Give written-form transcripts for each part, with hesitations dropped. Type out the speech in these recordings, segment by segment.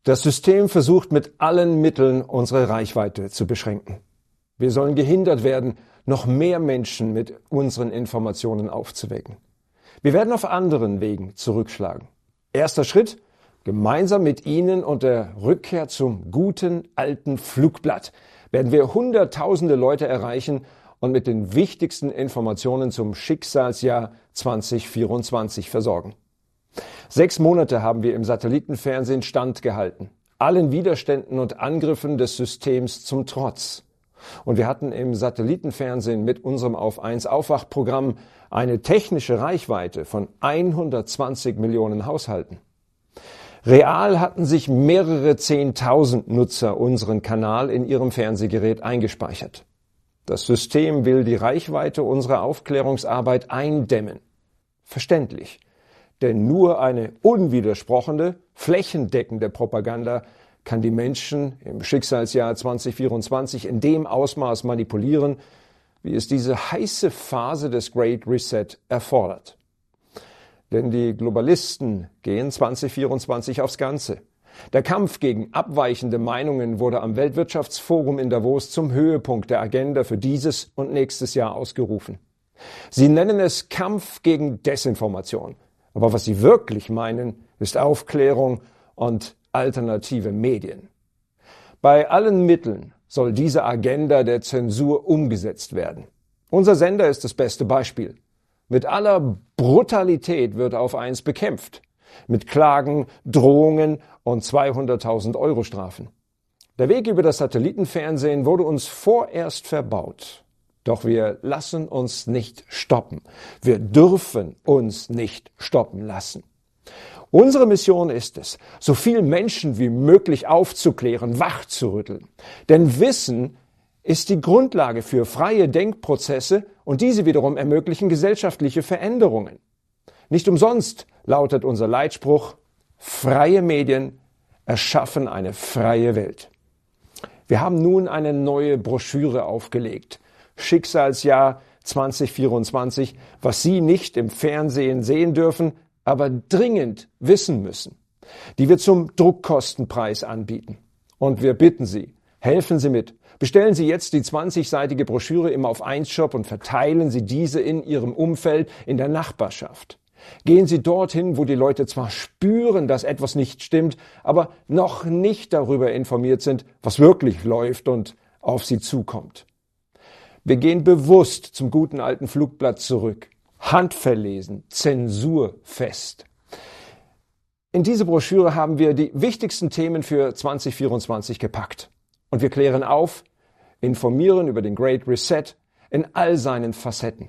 Das System versucht mit allen Mitteln, unsere Reichweite zu beschränken. Wir sollen gehindert werden, noch mehr Menschen mit unseren Informationen aufzuwecken. Wir werden auf anderen Wegen zurückschlagen. Erster Schritt: gemeinsam mit Ihnen und der Rückkehr zum guten alten Flugblatt werden wir Hunderttausende Leute erreichen und mit den wichtigsten Informationen zum Schicksalsjahr 2024 versorgen. 6 Monate haben wir im Satellitenfernsehen standgehalten, allen Widerständen und Angriffen des Systems zum Trotz. Und wir hatten im Satellitenfernsehen mit unserem Auf 1 Aufwachprogramm eine technische Reichweite von 120 Millionen Haushalten. Real hatten sich mehrere 10.000 Nutzer unseren Kanal in ihrem Fernsehgerät eingespeichert. Das System will die Reichweite unserer Aufklärungsarbeit eindämmen. Verständlich. Denn nur eine unwidersprochene, flächendeckende Propaganda kann die Menschen im Schicksalsjahr 2024 in dem Ausmaß manipulieren, wie es diese heiße Phase des Great Reset erfordert. Denn die Globalisten gehen 2024 aufs Ganze. Der Kampf gegen abweichende Meinungen wurde am Weltwirtschaftsforum in Davos zum Höhepunkt der Agenda für dieses und nächstes Jahr ausgerufen. Sie nennen es Kampf gegen Desinformation. Aber was sie wirklich meinen, ist Aufklärung und alternative Medien. Bei allen Mitteln soll diese Agenda der Zensur umgesetzt werden. Unser Sender ist das beste Beispiel. Mit aller Brutalität wird Auf 1 bekämpft. Mit Klagen, Drohungen und 200.000 Euro Strafen. Der Weg über das Satellitenfernsehen wurde uns vorerst verbaut. Doch wir lassen uns nicht stoppen. Wir dürfen uns nicht stoppen lassen. Unsere Mission ist es, so viele Menschen wie möglich aufzuklären, wachzurütteln. Denn Wissen ist die Grundlage für freie Denkprozesse und diese wiederum ermöglichen gesellschaftliche Veränderungen. Nicht umsonst lautet unser Leitspruch: freie Medien erschaffen eine freie Welt. Wir haben nun eine neue Broschüre aufgelegt. Schicksalsjahr 2024, was Sie nicht im Fernsehen sehen dürfen, aber dringend wissen müssen, die wir zum Druckkostenpreis anbieten. Und wir bitten Sie, helfen Sie mit. Bestellen Sie jetzt die 20-seitige Broschüre im Auf 1 Shop und verteilen Sie diese in Ihrem Umfeld, in der Nachbarschaft. Gehen Sie dorthin, wo die Leute zwar spüren, dass etwas nicht stimmt, aber noch nicht darüber informiert sind, was wirklich läuft und auf sie zukommt. Wir gehen bewusst zum guten alten Flugblatt zurück. Handverlesen, zensurfest. In diese Broschüre haben wir die wichtigsten Themen für 2024 gepackt. Und wir klären auf, informieren über den Great Reset in all seinen Facetten.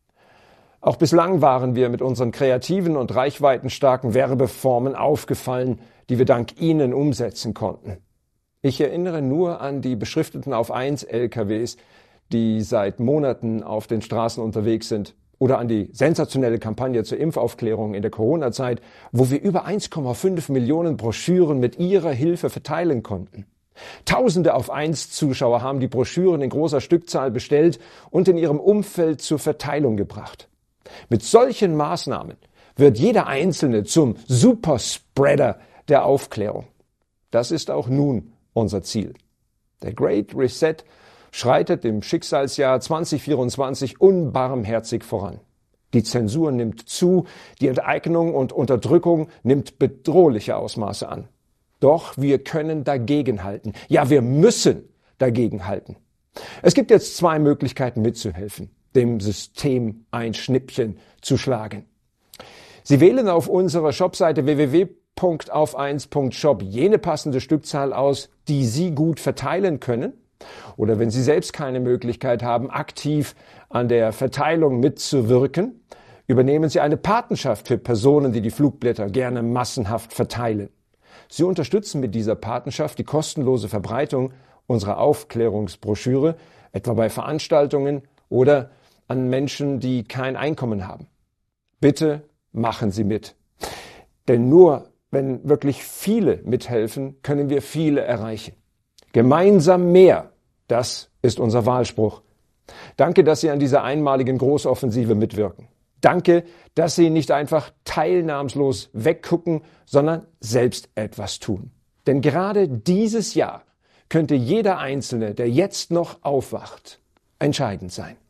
Auch bislang waren wir mit unseren kreativen und reichweitenstarken Werbeformen aufgefallen, die wir dank Ihnen umsetzen konnten. Ich erinnere nur an die beschrifteten Auf 1 LKWs, die seit Monaten auf den Straßen unterwegs sind, oder an die sensationelle Kampagne zur Impfaufklärung in der Corona-Zeit, wo wir über 1,5 Millionen Broschüren mit Ihrer Hilfe verteilen konnten. Tausende Auf 1 Zuschauer haben die Broschüren in großer Stückzahl bestellt und in ihrem Umfeld zur Verteilung gebracht. Mit solchen Maßnahmen wird jeder Einzelne zum Superspreader der Aufklärung. Das ist auch nun unser Ziel. Der Great Reset schreitet im Schicksalsjahr 2024 unbarmherzig voran. Die Zensur nimmt zu, die Enteignung und Unterdrückung nimmt bedrohliche Ausmaße an. Doch wir können dagegenhalten. Ja, wir müssen dagegenhalten. Es gibt jetzt 2 Möglichkeiten mitzuhelfen, dem System ein Schnippchen zu schlagen. Sie wählen auf unserer Shopseite www.auf1.shop jene passende Stückzahl aus, die Sie gut verteilen können. Oder wenn Sie selbst keine Möglichkeit haben, aktiv an der Verteilung mitzuwirken, übernehmen Sie eine Patenschaft für Personen, die die Flugblätter gerne massenhaft verteilen. Sie unterstützen mit dieser Patenschaft die kostenlose Verbreitung unserer Aufklärungsbroschüre, etwa bei Veranstaltungen oder an Menschen, die kein Einkommen haben. Bitte machen Sie mit. Denn nur wenn wirklich viele mithelfen, können wir viele erreichen. Gemeinsam mehr, das ist unser Wahlspruch. Danke, dass Sie an dieser einmaligen Großoffensive mitwirken. Danke, dass Sie nicht einfach teilnahmslos weggucken, sondern selbst etwas tun. Denn gerade dieses Jahr könnte jeder Einzelne, der jetzt noch aufwacht, entscheidend sein.